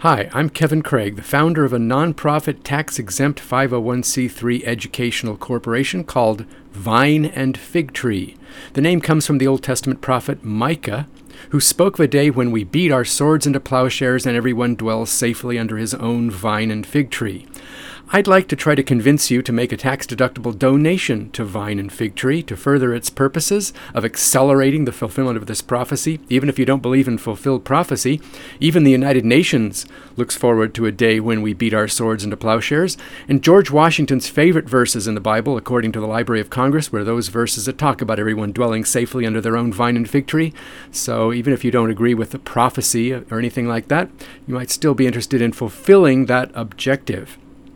Hi, I'm Kevin Craig, the founder of a nonprofit tax-exempt 501c3 educational corporation called Vine and Fig Tree. The name comes from the Old Testament prophet Micah, who spoke of a day when we beat our swords into plowshares and everyone dwells safely under his own vine and fig tree. I'd like to try to convince you to make a tax-deductible donation to Vine and Fig Tree to further its purposes of accelerating the fulfillment of this prophecy. Even if you don't believe in fulfilled prophecy, even the United Nations looks forward to a day when we beat our swords into plowshares. And George Washington's favorite verses in the Bible, according to the Library of Congress, were those verses that talk about everyone dwelling safely under their own vine and fig tree. So even if you don't agree with the prophecy or anything like that, you might still be interested in fulfilling that objective.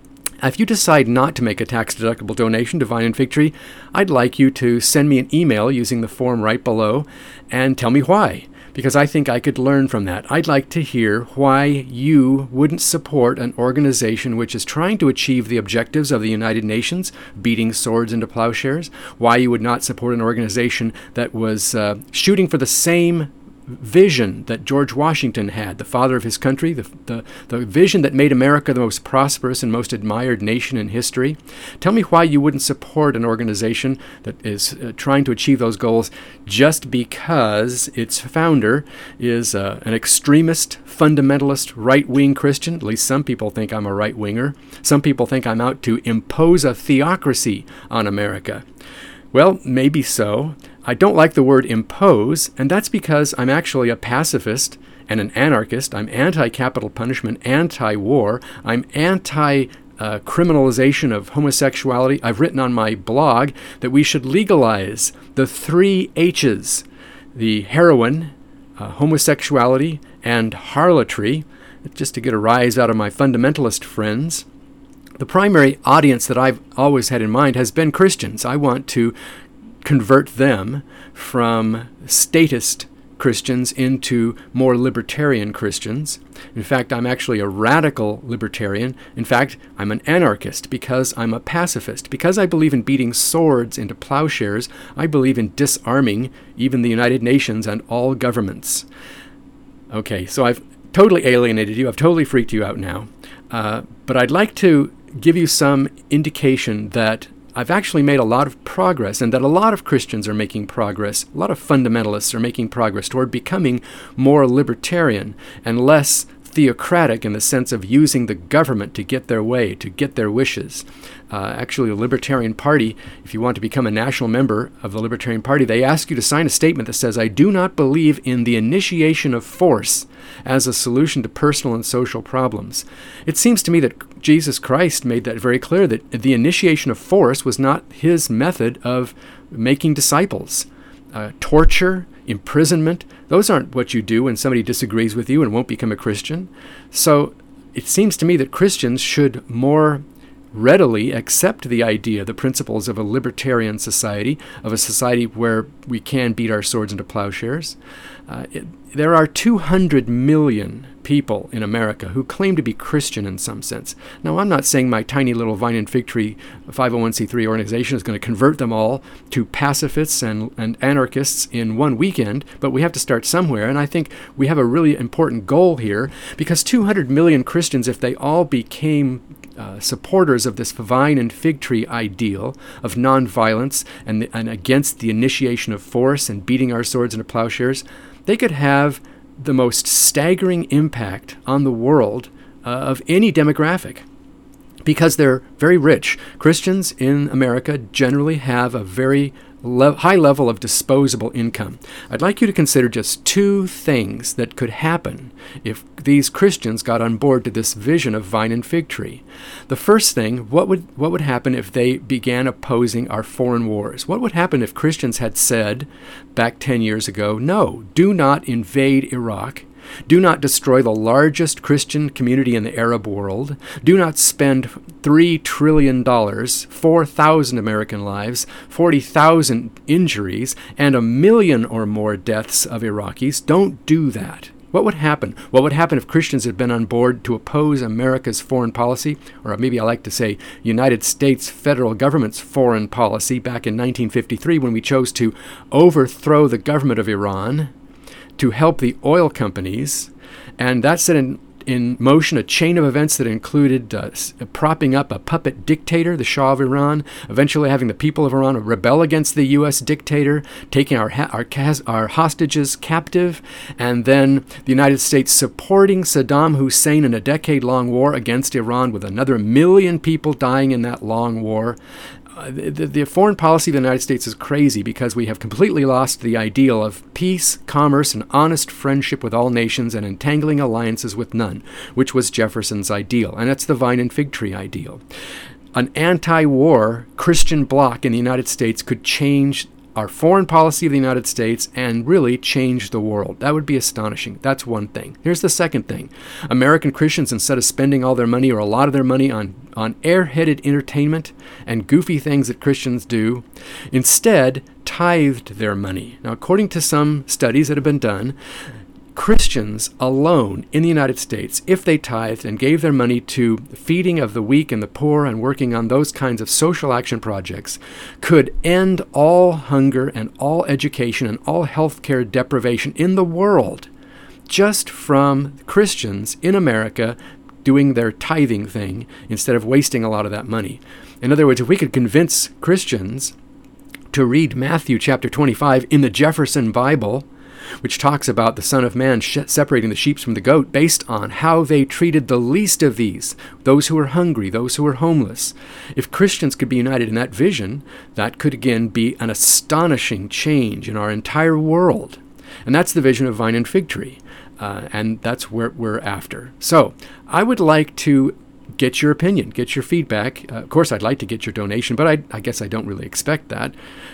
If you decide not to make a tax-deductible donation to Vine and Fig Tree, I'd like you to send me an email using the form right below and tell me why, because I think I could learn from that. I'd like to hear why you wouldn't support an organization which is trying to achieve the objectives of the United Nations, beating swords into plowshares, why you would not support an organization that was shooting for the same vision that George Washington had, the father of his country, the vision that made America the most prosperous and most admired nation in history. Tell me why you wouldn't support an organization that is trying to achieve those goals just because its founder is an extremist, fundamentalist, right-wing Christian. At least some people think I'm a right-winger. Some people think I'm out to impose a theocracy on America. Well, maybe so. I don't like the word impose, and that's because I'm actually a pacifist and an anarchist. I'm anti-capital punishment, anti-war. I'm anti-criminalization of homosexuality. I've written on my blog that we should legalize the 3 H's, the heroin, homosexuality, and harlotry, just to get a rise out of my fundamentalist friends. The primary audience that I've always had in mind has been Christians. I want to convert them from statist Christians into more libertarian Christians. In fact, I'm actually a radical libertarian. In fact, I'm an anarchist because I'm a pacifist. Because I believe in beating swords into plowshares, I believe in disarming even the United Nations and all governments. Okay, so I've totally alienated you. I've totally freaked you out now. But I'd like to give you some indication that I've actually made a lot of progress and that a lot of Christians are making progress, a lot of fundamentalists are making progress toward becoming more libertarian and less theocratic in the sense of using the government to get their way, to get their wishes. Actually, the Libertarian Party, if you want to become a national member of the Libertarian Party, they ask you to sign a statement that says, I do not believe in the initiation of force as a solution to personal and social problems. It seems to me that Jesus Christ made that very clear, that the initiation of force was not his method of making disciples. Torture, imprisonment, those aren't what you do when somebody disagrees with you and won't become a Christian. So it seems to me that Christians should more readily accept the idea, the principles of a libertarian society, of a society where we can beat our swords into plowshares. There are 200 million people in America who claim to be Christian in some sense. Now, I'm not saying my tiny little Vine and Fig Tree 501c3 organization is going to convert them all to pacifists and anarchists in one weekend, but we have to start somewhere, and I think we have a really important goal here, because 200 million Christians, if they all became supporters of this Vine and Fig Tree ideal of nonviolence and against the initiation of force and beating our swords into plowshares, they could have the most staggering impact on the world of any demographic, because they're very rich. Christians in America generally have a very high level of disposable income. I'd like you to consider just 2 things that could happen if these Christians got on board to this vision of Vine and Fig Tree. The first thing, what would happen if they began opposing our foreign wars? What would happen if Christians had said back 10 years ago, no, do not invade Iraq. Do not destroy the largest Christian community in the Arab world. Do not spend $3 trillion, 4,000 American lives, 40,000 injuries, and 1 million or more deaths of Iraqis. Don't do that. What would happen? What would happen if Christians had been on board to oppose America's foreign policy, or maybe I like to say United States federal government's foreign policy back in 1953 when we chose to overthrow the government of Iran to help the oil companies, and that set an in motion a chain of events that included propping up a puppet dictator, the Shah of Iran, eventually having the people of Iran rebel against the U.S. dictator, taking our hostages captive, and then the United States supporting Saddam Hussein in a decade-long war against Iran with another 1 million people dying in that long war. The foreign policy of the United States is crazy because we have completely lost the ideal of peace, commerce, and honest friendship with all nations and entangling alliances with none, which was Jefferson's ideal. And that's the vine and fig tree ideal. An anti-war Christian bloc in the United States could change our foreign policy of the United States and really change the world. That would be astonishing. That's one thing. Here's the second thing. American Christians, instead of spending all their money or a lot of their money on airheaded entertainment and goofy things that Christians do, instead tithed their money. Now, according to some studies that have been done, Christians alone in the United States, if they tithed and gave their money to the feeding of the weak and the poor and working on those kinds of social action projects, could end all hunger and all education and all healthcare deprivation in the world just from Christians in America doing their tithing thing instead of wasting a lot of that money. In other words, if we could convince Christians to read Matthew chapter 25 in the Jefferson Bible, which talks about the Son of Man separating the sheep from the goat based on how they treated the least of these, those who were hungry, those who were homeless. If Christians could be united in that vision, that could again be an astonishing change in our entire world. And that's the vision of Vine and Fig Tree. And that's what we're after. So I would like to get your opinion, get your feedback. Of course, I'd like to get your donation, but I guess I don't really expect that.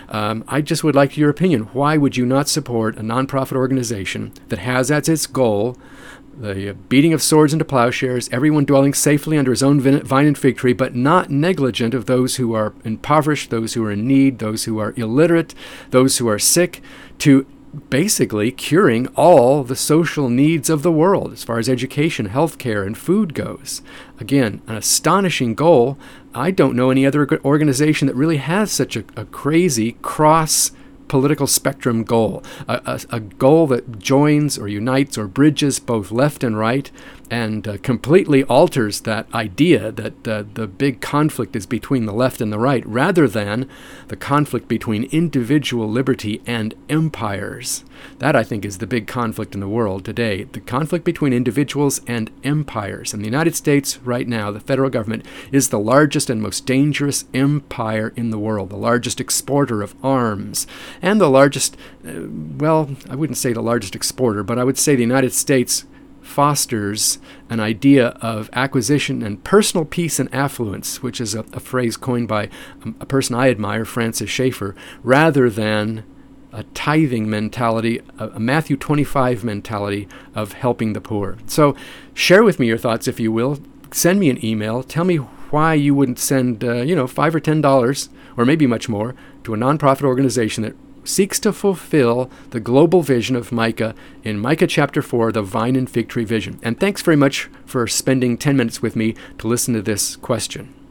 I just would like your opinion. Why would you not support a nonprofit organization that has as its goal the beating of swords into plowshares, everyone dwelling safely under his own vine and fig tree, but not negligent of those who are impoverished, those who are in need, those who are illiterate, those who are sick, to basically curing all the social needs of the world as far as education, healthcare, and food goes. Again, an astonishing goal. I don't know any other organization that really has such a crazy cross political spectrum goal, a goal that joins or unites or bridges both left and right and completely alters that idea that the big conflict is between the left and the right rather than the conflict between individual liberty and empires. That, I think, is the big conflict in the world today, the conflict between individuals and empires. In the United States right now, the federal government is the largest and most dangerous empire in the world, the largest exporter of arms, and the largest, well, I wouldn't say the largest exporter, but I would say the United States fosters an idea of acquisition and personal peace and affluence, which is a phrase coined by a person I admire, Francis Schaeffer, rather than a tithing mentality, a Matthew 25 mentality of helping the poor. So share with me your thoughts, if you will. Send me an email. Tell me why you wouldn't send, $5 or $10, or maybe much more, to a nonprofit organization that seeks to fulfill the global vision of Micah in Micah chapter 4, the Vine and Fig Tree vision. And thanks very much for spending 10 minutes with me to listen to this question.